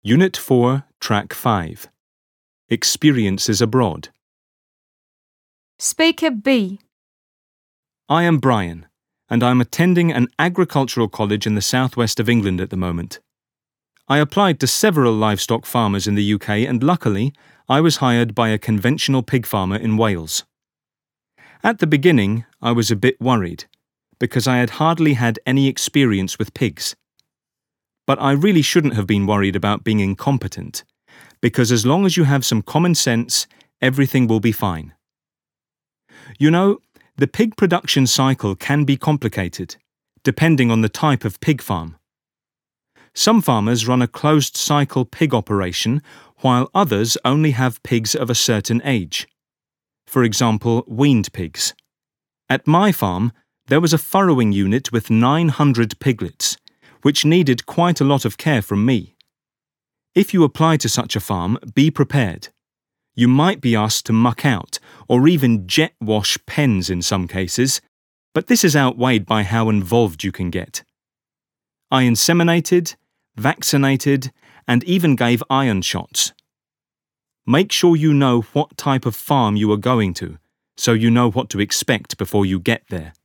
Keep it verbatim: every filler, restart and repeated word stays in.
Unit four, Track five. Experiences abroad. Speaker B. I am Brian, and I am attending an agricultural college in the southwest of England at the moment. I applied to several livestock farmers in the U K and luckily I was hired by a conventional pig farmer in Wales. At the beginning, I was a bit worried because I had hardly had any experience with pigs. But I really shouldn't have been worried about being incompetent because as long as you have some common sense, everything will be fine. You know, the pig production cycle can be complicated, depending on the type of pig farm. Some farmers run a closed-cycle pig operation, while others only have pigs of a certain age. For example, weaned pigs. At my farm, there was a furrowing unit with nine hundred piglets, which needed quite a lot of care from me. If you apply to such a farm, be prepared. You might be asked to muck out, or even jet wash pens in some cases, but this is outweighed by how involved you can get. I inseminated, vaccinated, and even gave iron shots. Make sure you know what type of farm you are going to, so you know what to expect before you get there.